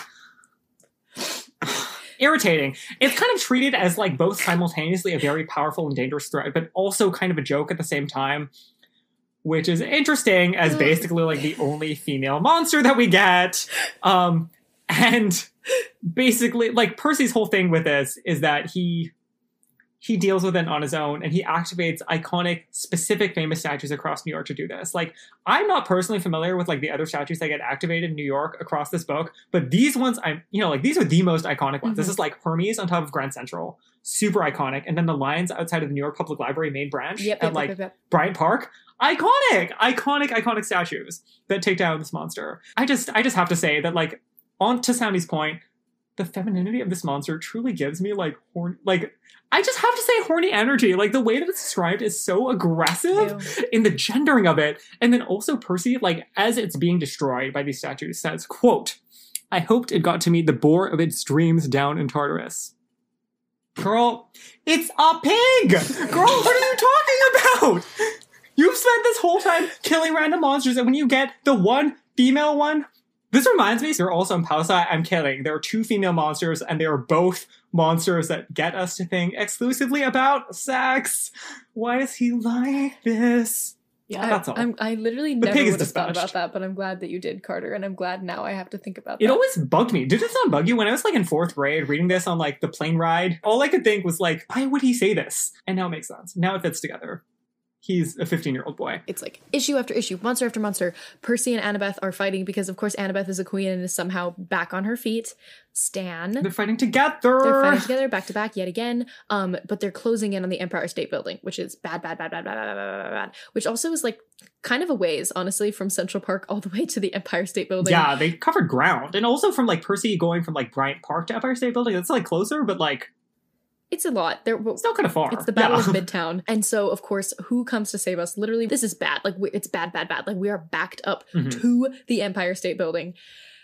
Irritating. It's kind of treated as, like, both simultaneously a very powerful and dangerous threat, but also kind of a joke at the same time. Which is interesting as basically like the only female monster that we get. Um, and basically like Percy's whole thing with this is that he, he deals with it on his own and he activates iconic, specific, famous statues across New York to do this. Like, I'm not personally familiar with like the other statues that get activated in New York across this book, but these ones, I'm, you know, like these are the most iconic ones. Mhm. This is like Hermes on top of Grand Central. Super iconic. And then the lions outside of the New York Public Library main branch Yep. at yep, like yep, yep. Bryant Park. Iconic, iconic, iconic statues that take down this monster. I just, I just have to say that, like, on to Sammy's point, the femininity of this monster truly gives me like horny, like, I just have to say horny energy. Like the way that it's described is so aggressive Ew. in the gendering of it, and then also Percy, like as it's being destroyed by these statues, says, "quote." I hoped it got to meet the boar of its dreams down in Tartarus. Girl, it's a pig! Girl, what are you talking about? You've spent this whole time killing random monsters, and when you get the one female one, this reminds me, they're also in Pausa. I'm kidding. There are two female monsters, and they are both monsters that get us to think exclusively about sex. Why is he like this? Yeah, that's all. I'm, I literally The never pig is would have thought dispatched. about that, but I'm glad that you did, Carter, and I'm glad now I have to think about that. It always bugged me. Did it not bug you? When I was like in fourth grade reading this on like the plane ride, all I could think was like, why would he say this? And now it makes sense. Now it fits together. He's a fifteen-year-old boy. It's like issue after issue, monster after monster. Percy and Annabeth are fighting because, of course, Annabeth is a queen and is somehow back on her feet. Stan. They're fighting together. They're fighting together back to back yet again. Um, but they're closing in on the Empire State Building, which is bad, bad, bad, bad, bad, bad, bad, bad, bad, bad. Which also is like kind of a ways, honestly, from Central Park all the way to the Empire State Building. Yeah, they covered ground. And also from like Percy going from like Bryant Park to Empire State Building, that's like closer, but like It's a lot. They're, still kind of far. It's the Battle yeah. of Midtown. And so, of course, who comes to save us? Literally, this is bad. Like, we, it's bad, bad, bad. Like, we are backed up Mhm. to the Empire State Building.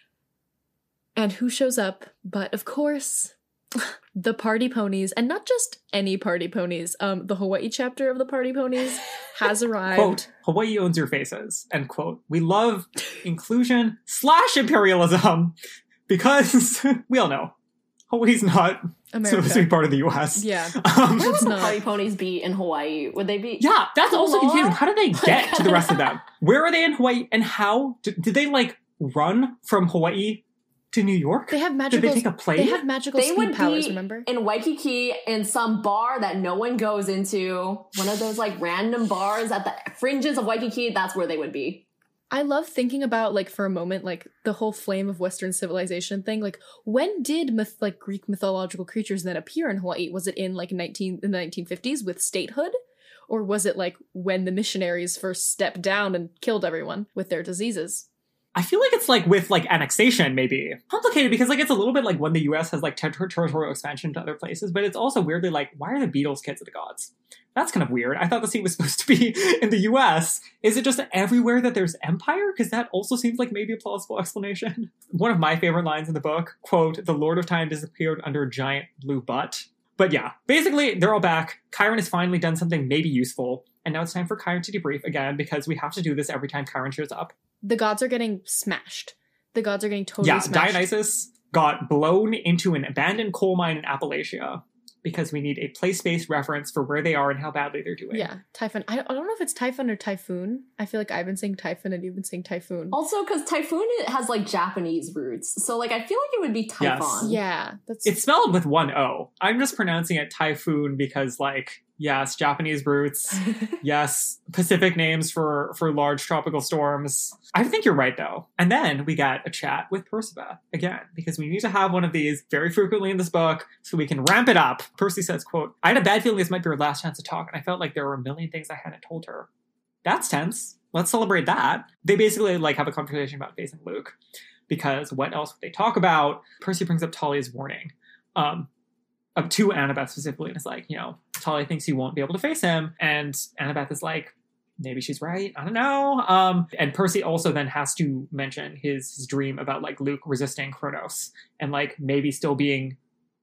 And who shows up? But, of course, the Party Ponies. And not just any Party Ponies. Um, the Hawaii chapter of the Party Ponies has arrived. Quote, Hawaii owns your faces, end quote. We love inclusion slash imperialism because we all know Hawaii's not America. supposed to be part of the U S. Yeah. Um, Where would It's the not. party ponies be in Hawaii? Would they be? yeah, that's also Hello? confusing. How did they get to the rest of them? Where are they in Hawaii? And how did, did they like run from Hawaii to New York? They have Did magical. they take a plane? They have magical They speed would powers, be remember? in Waikiki in some bar that no one goes into. One of those like random bars at the fringes of Waikiki. That's where they would be. I love thinking about, like, for a moment, like, the whole flame of Western civilization thing. Like, when did, myth- like, Greek mythological creatures then appear in Hawaii? Was it in, like, nineteen in the nineteen fifties with statehood? Or was it, like, when the missionaries first stepped down and killed everyone with their diseases? I feel like it's like with like annexation, maybe complicated because like it's a little bit like when the U S has like ter- territorial expansion to other places, but it's also weirdly like, why are the Beatles kids of the gods? That's kind of weird. I thought the scene was supposed to be in the U S. Is it just everywhere that there's empire? Because that also seems like maybe a plausible explanation. One of my favorite lines in the book, quote, "The Lord of Time disappeared under a giant blue butt." But yeah, basically they're all back. Chiron has finally done something maybe useful. And now it's time for Chiron to debrief again because we have to do this every time Chiron shows up. The gods are getting smashed. The gods are getting totally Yeah, smashed. Dionysus got blown into an abandoned coal mine in Appalachia because we need a place-based reference for where they are and how badly they're doing. Yeah, Typhon. I don't, I don't know if it's Typhon or Typhoon. I feel like I've been saying Typhon and you've been saying Typhoon. Also, because Typhoon has like Japanese roots, so like I feel like it would be Typhon. Yeah, that's It's spelled with one O. I'm just pronouncing it Typhoon because, like, yes, Japanese roots. Yes, Pacific names for, for large tropical storms. I think you're right, though. And then we got a chat with Percival again, because we need to have one of these very frequently in this book so we can ramp it up. Percy says, quote, "I had a bad feeling this might be her last chance to talk, and I felt like there were a million things I hadn't told her." That's tense. Let's celebrate that. They basically, like, have a conversation about facing Luke, because what else would they talk about? Percy brings up Talia's warning. Um, up to Annabeth specifically, and it's like, you know, Talia thinks he won't be able to face him, and Annabeth is like, maybe she's right, I don't know. Um, and Percy also then has to mention his, his dream about like Luke resisting Kronos, and like maybe still being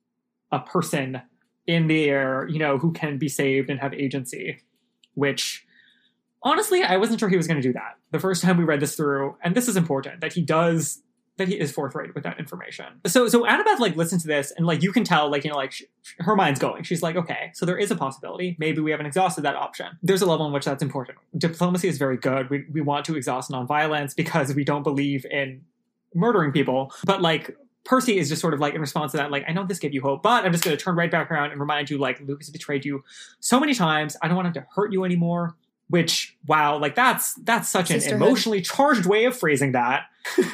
a person in the air, you know, who can be saved and have agency, which honestly, I wasn't sure he was going to do that the first time we read this through, and this is important, that he does that he is forthright with that information. So, so Annabeth, like, listens to this, and, like, you can tell, like, you know, like, sh- her mind's going. She's like, okay, so there is a possibility. Maybe we haven't exhausted that option. There's a level in which that's important. Diplomacy is very good. We, we want to exhaust nonviolence because we don't believe in murdering people. But, like, Percy is just sort of, like, in response to that, like, I know this gave you hope, but I'm just going to turn right back around and remind you, like, Luke has betrayed you so many times. I don't want him to hurt you anymore. Which, wow, like that's that's such an Sisterhood. emotionally charged way of phrasing that.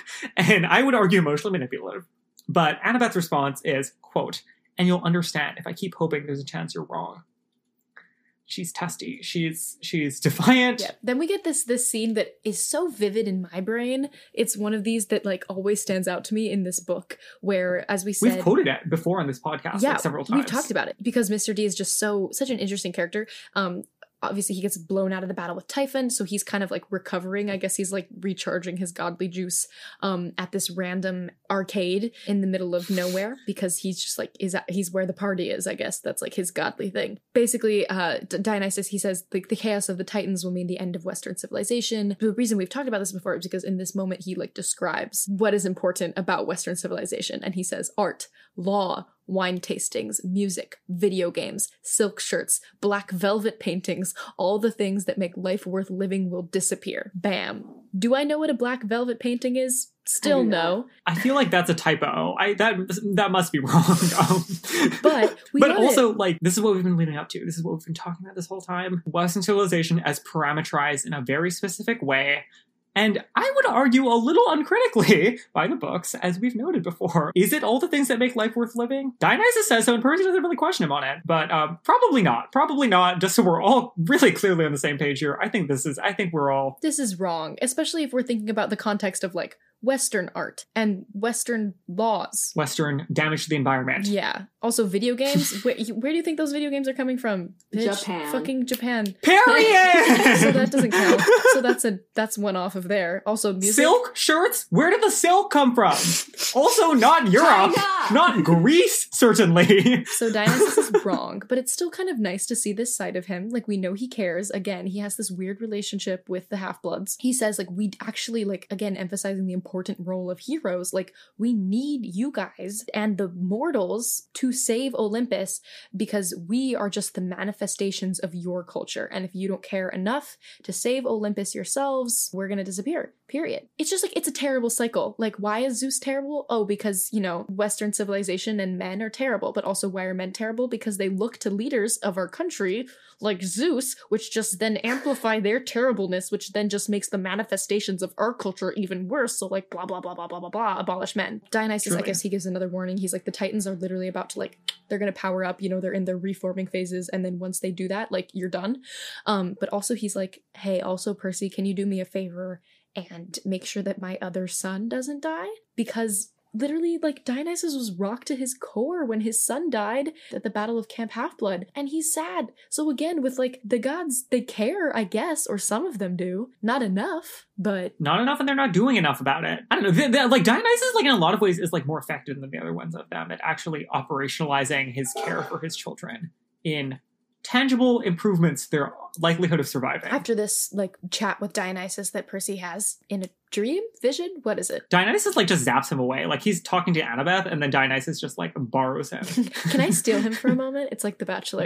And I would argue emotionally manipulative. But Annabeth's response is, quote, "And you'll understand if I keep hoping there's a chance you're wrong." She's testy. She's she's defiant. Yeah. Then we get this this scene that is so vivid in my brain. It's one of these that like always stands out to me in this book, where, as we said, We've quoted it before on this podcast yeah, like several times. we've talked about it because Mister D is just so such an interesting character. Um, obviously he gets blown out of the battle with Typhon, so he's kind of like recovering. I guess he's like recharging his godly juice um, at this random arcade in the middle of nowhere because he's just like, is at, he's where the party is, I guess. That's like his godly thing. Basically, uh, D- Dionysus, he says like the chaos of the Titans will mean the end of Western civilization. The reason we've talked about this before is because in this moment he like describes what is important about Western civilization, and he says art, law, wine tastings, music, video games, silk shirts, black velvet paintings, all the things that make life worth living will disappear. Bam. Do I know what a black velvet painting is? Still no. I feel like that's a typo. I that that must be wrong. um, but we but also it. like this is what we've been leading up to. This is what we've been talking about this whole time. Western civilization as parameterized in a very specific way. And I would argue a little uncritically by the books, as we've noted before. Is it all the things that make life worth living? Dionysus says so, and Percy doesn't really question him on it. But um, probably not. Probably not. Just so we're all really clearly on the same page here. I think this is, I think we're all... This is wrong, especially if we're thinking about the context of like Western art and Western laws. Western damage to the environment. Yeah. Also, video games. where, where do you think those video games are coming from? Bitch, Japan. Fucking Japan. Period! So that doesn't count. So that's a that's one off of there. Also, music. Silk shirts? Where did the silk come from? Also, not Europe. China! Not Greece, certainly. So Dionysus is wrong, but it's still kind of nice to see this side of him. Like, we know he cares. Again, he has this weird relationship with the Half-Bloods. He says, like, we actually, like, again, emphasizing the important role of heroes. Like, we need you guys and the mortals to save Olympus because we are just the manifestations of your culture. And if you don't care enough to save Olympus yourselves, we're gonna disappear. Period. It's just like, it's a terrible cycle. Like, why is Zeus terrible? Oh, because, you know, Western civilization and men are terrible. But also, why are men terrible? Because they look to leaders of our country like Zeus, which just then amplify their terribleness, which then just makes the manifestations of our culture even worse. So like, blah, blah, blah, blah, blah, blah, blah, abolish men. Dionysus, Truly. I guess he gives another warning. He's like, the Titans are literally about to like, they're going to power up, you know, they're in their reforming phases. And then once they do that, like, you're done. Um, but also he's like, hey, also Percy, can you do me a favor and make sure that my other son doesn't die? Because literally, like, Dionysus was rocked to his core when his son died at the Battle of Camp Half-Blood, and he's sad. So again, with, like, the gods, they care, I guess, or some of them do. Not enough, but... Not enough, and they're not doing enough about it. I don't know. They, they, like, Dionysus, like, in a lot of ways, is, like, more effective than the other ones of them at actually operationalizing his care for his children in tangible improvements to their likelihood of surviving. After this, like, chat with Dionysus that Percy has in a dream? Vision? What is it? Dionysus, like, just zaps him away. Like, he's talking to Annabeth, and then Dionysus just, like, borrows him. Can I steal him for a moment? It's like The Bachelor.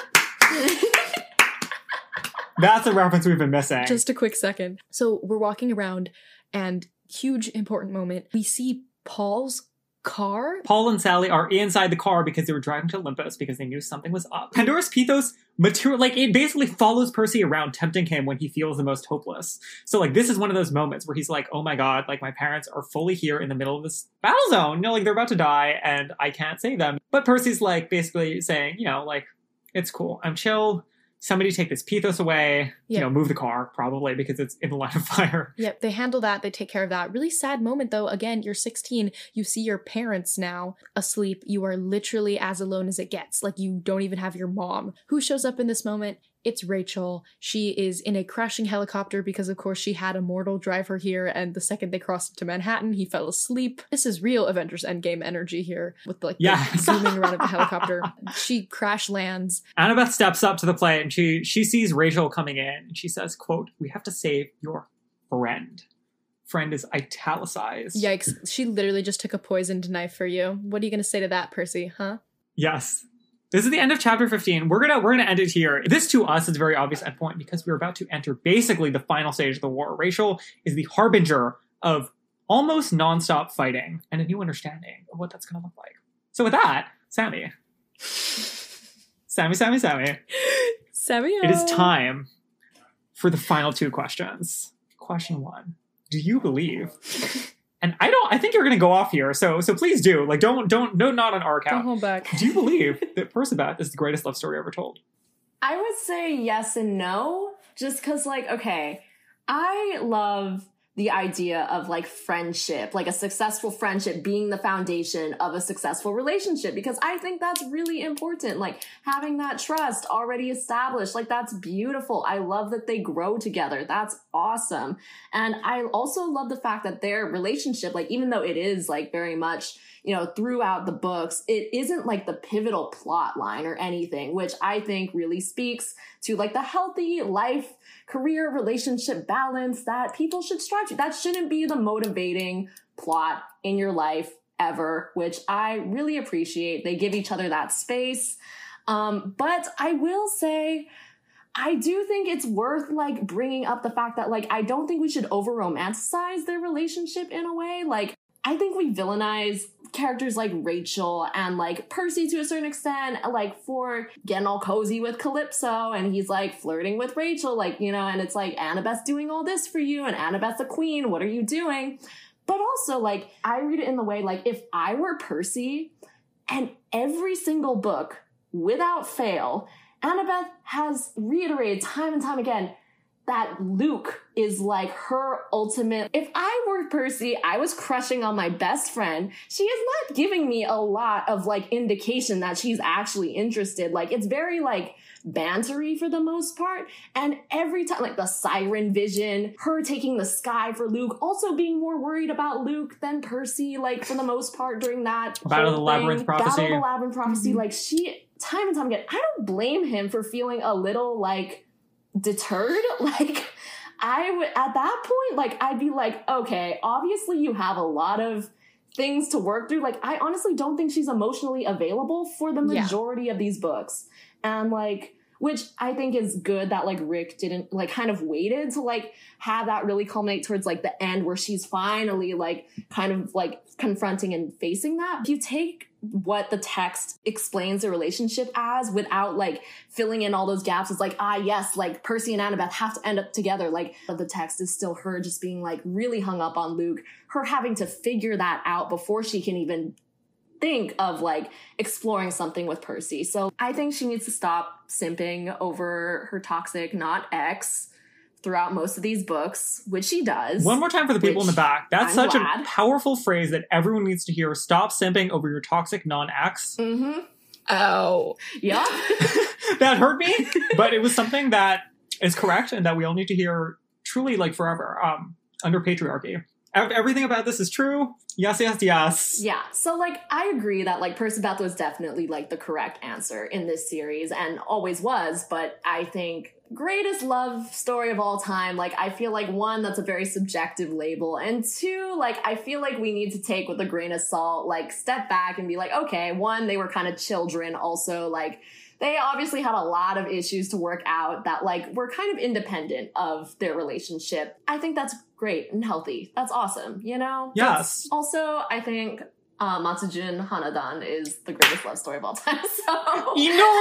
That's a reference we've been missing. Just a quick second. So we're walking around, and huge important moment. We see Paul's car. Paul and Sally are inside the car because they were driving to Olympus because they knew something was up. Pandora's Pythos material, like, it basically follows Percy around, tempting him when he feels the most hopeless. So, like, this is one of those moments where he's like, oh my god, like, my parents are fully here in the middle of this battle zone. You know, like, they're about to die and I can't save them. But Percy's, like, basically saying, you know, like, it's cool. I'm chill. Somebody take this Pythos away, you Yep. know, move the car, probably, because it's in the line of fire. Yep, they handle that. They take care of that. Really sad moment, though. Again, you're sixteen. You see your parents now asleep. You are literally as alone as it gets. Like, you don't even have your mom. Who shows up in this moment? It's Rachel. She is in a crashing helicopter because, of course, she had a mortal drive her here, and the second they crossed into Manhattan, he fell asleep. This is real Avengers Endgame energy here with, like, Yeah. the zooming around of the helicopter. She crash lands. Annabeth steps up to the plate and she she sees Rachel coming in and she says, quote, we have to save your friend. Friend is italicized. Yikes. She literally just took a poisoned knife for you. What are you going to say to that, Percy, huh? Yes. This is the end of chapter fifteen. We're gonna we're gonna end it here. This to us is a very obvious endpoint because we're about to enter basically the final stage of the war. Rachel is the harbinger of almost nonstop fighting and a new understanding of what that's gonna look like. So with that, Sammy. Sammy, Sammy, Sammy. Sammy. It is time for the final two questions. Question one. Do you believe? And I don't, I think you're going to go off here. So, so please do. Like, don't, don't, no, not on our Don't account. hold back. Do you believe that Perceval is the greatest love story ever told? I would say yes and no, just because, like, okay, I love the idea of like friendship, like a successful friendship being the foundation of a successful relationship, because I think that's really important. Like having that trust already established, like that's beautiful. I love that they grow together. That's awesome. And I also love the fact that their relationship, like even though it is like very much, you know, throughout the books, it isn't like the pivotal plot line or anything, which I think really speaks to like the healthy life, career, relationship balance that people should strive to. That shouldn't be the motivating plot in your life ever, which I really appreciate. They give each other that space. Um, but I will say, I do think it's worth like bringing up the fact that like, I don't think we should over romanticize their relationship in a way. Like, I think we villainize characters like Rachel and like Percy to a certain extent, like for getting all cozy with Calypso, and he's like flirting with Rachel, like, you know, and it's like, Annabeth's doing all this for you and Annabeth's a queen, what are you doing? But also like, I read it in the way, like if I were Percy and every single book without fail, Annabeth has reiterated time and time again that Luke is like her ultimate. If I were Percy, I was crushing on my best friend. She is not giving me a lot of like indication that she's actually interested. Like it's very like bantery for the most part. And every time, like the siren vision, her taking the sky for Luke, also being more worried about Luke than Percy, like for the most part during that Battle of the Labyrinth prophecy. Battle of the Labyrinth prophecy. Mm-hmm. Like she, time and time again, I don't blame him for feeling a little like deterred. Like I would at that point, like I'd be like, okay, obviously you have a lot of things to work through. Like I honestly don't think she's emotionally available for the majority yeah. of these books. And like, which I think is good that like Rick didn't like kind of waited to like have that really culminate towards like the end where she's finally like kind of like confronting and facing that. If you take what the text explains the relationship as without like filling in all those gaps, it's like, ah, yes, like Percy and Annabeth have to end up together. Like the text is still her just being like really hung up on Luke, her having to figure that out before she can even think of like exploring something with Percy. So I think she needs to stop simping over her toxic not ex throughout most of these books, which she does. One more time for the people in the back. That's I'm such glad. a powerful phrase that everyone needs to hear. Stop simping over your toxic non-ex. Mm-hmm. Oh. Yeah. That hurt me, but it was something that is correct and that we all need to hear truly like forever um, under patriarchy. Everything about this is true. Yes, yes, yes. Yeah. So, like, I agree that, like, Percy Beth was definitely, like, the correct answer in this series and always was. But I think greatest love story of all time, like, I feel like, one, that's a very subjective label. And two, like, I feel like we need to take with a grain of salt, like, step back and be like, okay, one, they were kind of children. Also, like, they obviously had a lot of issues to work out that, like, were kind of independent of their relationship. I think that's great and healthy. That's awesome, you know? Yes. That's also, I think uh, Matsujin Hanadan is the greatest love story of all time, so...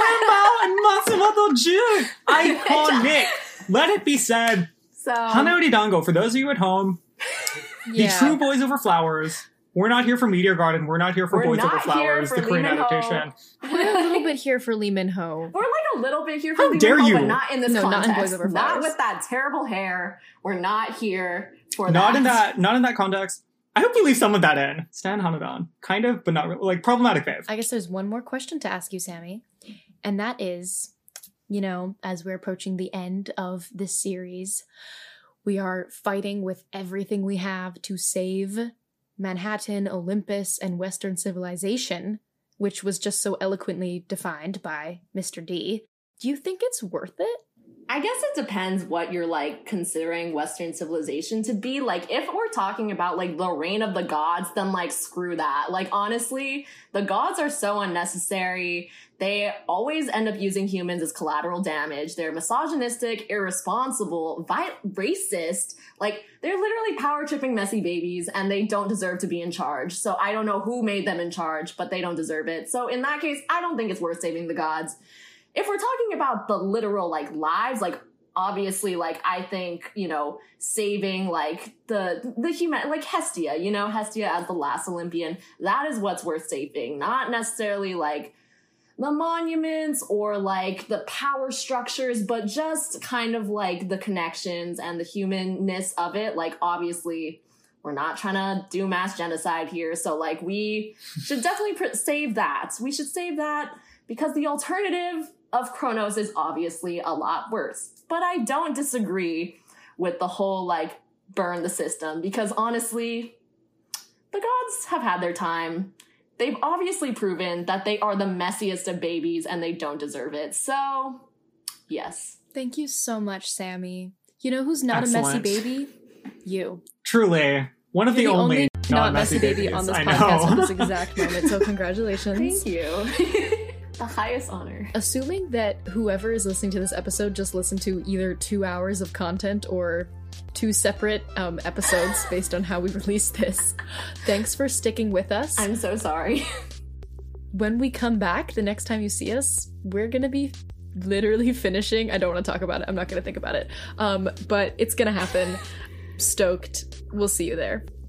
Inoue and Matsumoto Jun! Iconic! Let it be said. So... Hanaori Dango, for those of you at home, yeah. the true Boys Over Flowers... We're not here for Meteor Garden. We're not here for We're Boys Over Flowers, the Korean adaptation. We're a little bit here for Lee Min-ho. We're like a little bit here for How Lee dare Min-ho, you? but not in this No, context. not in Boys Over Not Flowers. with that terrible hair. We're not here for Not that. in that. Not in that context. I hope you leave some of that in. Stan Hanadan, kind of, but not really. Like problematic fave. I guess there's one more question to ask you, Sammy, and that is, you know, as we're approaching the end of this series, we are fighting with everything we have to save Manhattan, Olympus, and Western civilization, which was just so eloquently defined by Mister D. Do you think it's worth it? I guess it depends what you're, like, considering Western civilization to be. Like, if we're talking about, like, the reign of the gods, then, like, screw that. Like, honestly, the gods are so unnecessary. They always end up using humans as collateral damage. They're misogynistic, irresponsible, vi- racist. Like, they're literally power-tripping messy babies, and they don't deserve to be in charge. So I don't know who made them in charge, but they don't deserve it. So in that case, I don't think it's worth saving the gods. If we're talking about the literal, like, lives, like, obviously, like, I think, you know, saving, like, the, the human, like, Hestia, you know, Hestia as the last Olympian, that is what's worth saving. Not necessarily, like, the monuments or like the power structures, but just kind of like the connections and the humanness of it. Like, obviously, we're not trying to do mass genocide here. So like, we should definitely pr- save that. We should save that because the alternative of Kronos is obviously a lot worse. But I don't disagree with the whole like burn the system, because honestly, the gods have had their time. They've obviously proven that they are the messiest of babies and they don't deserve it. So, yes. Thank you so much, Sammy. You know who's not Excellent. a messy baby? You. Truly. One of You're the, the only, only not non-messy messy baby babies. on this I podcast know. at this exact moment, so congratulations. Thank you. The highest honor. Assuming that whoever is listening to this episode just listened to either two hours of content or two separate um, episodes based on how we released this, thanks for sticking with us. I'm so sorry. When we come back, the next time you see us, we're gonna be literally finishing. I don't want to talk about it. I'm not gonna think about it. Um, but it's gonna happen. Stoked. We'll see you there.